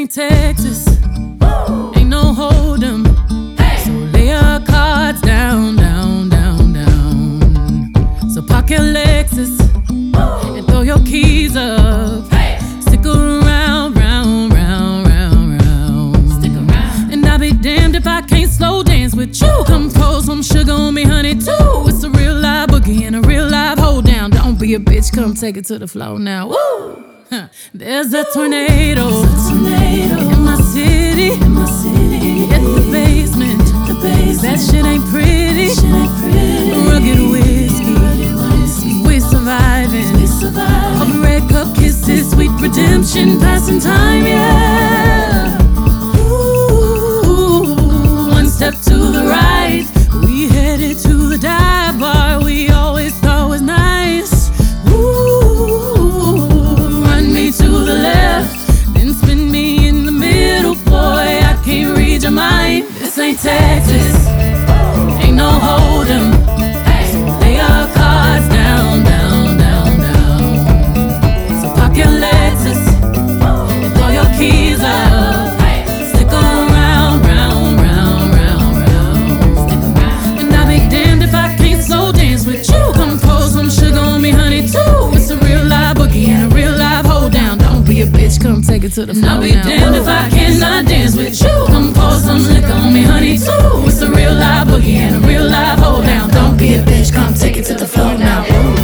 ain't Texas, ain't no hold'em. So lay your cards down, down, down, down. So park your Lexus and throw your keys up. Stick around, round, round, round, round. Stick around. And I'll be damned if I can't slow dance with you. Come pour some sugar on me, honey, too. It's a real live boogie and a real live hold down. Don't be a bitch, come take it to the floor now. Woo! There's a tornado in my city. Hit the basement. That shit ain't pretty. Rugged whiskey, we surviving. All the red cup kisses, sweet redemption, passing time, yeah. Ooh, one step to the right, we headed to the dive bar we always thought was nice. To the left, then spin me in the middle, boy, I can't read your mind. This ain't Texas, ain't no hold'em. So lay your cards down, down, down, down. So park your Lexus and throw your keys up. Stick around, round, round, round, round. And I'll be damned if I can't slow dance with you. Come pour some sugar on me, honey, too. It's a real live boogie and a real live hold down. Don't be a bitch, come take it to the floor. I'll be damned if I cannot dance with you. Come pour some liquor on me, honey, too. It's a real live boogie and a real live hold down. Don't be a bitch, come take it to the floor now. Ooh.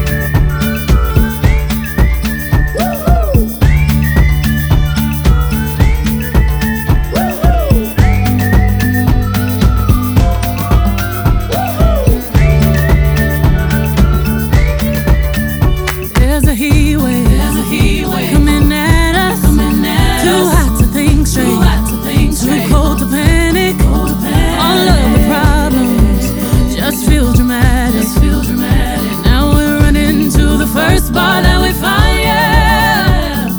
Bar that we find, yeah.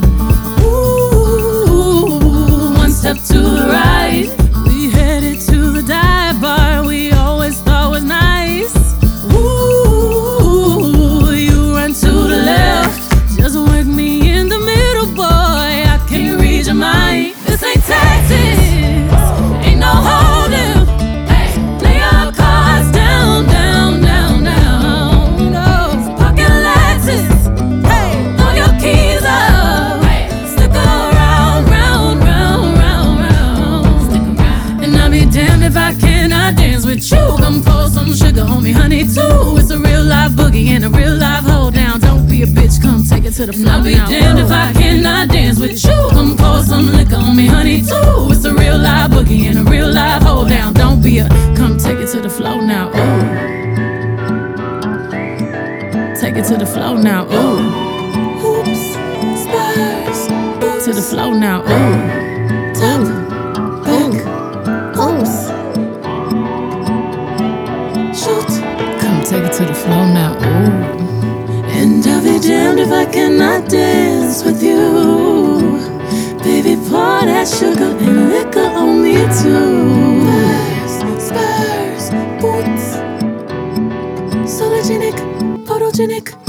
Ooh, one step to the right, we headed to the dive bar we always thought was nice. Ooh, you run to the left, just wake me in the middle, boy, I can't read your mind. This ain't Texas, ain't no hold'em. Lay your cards down, down, down, down. No, pocket Lexus. Damn if I cannot dance with you. Come pour some sugar on me, honey, too. It's a real live boogie and a real live hold down. Don't be a bitch, come take it to the floor. I'll be damned if I cannot dance with you. Come pour some liquor on me, honey, too. It's a real live boogie and a real live hold down. Don't be a, come take it to the floor now. Ooh, take it to the floor now. Ooh, hoops, spurs, to the floor now. Ooh, top, back. Shoot, come take it to the floor now. Ooh. And I'll be damned if I cannot dance with you. Baby, pour that sugar and liquor on me too. Spurs, boots, sologenic, photogenic.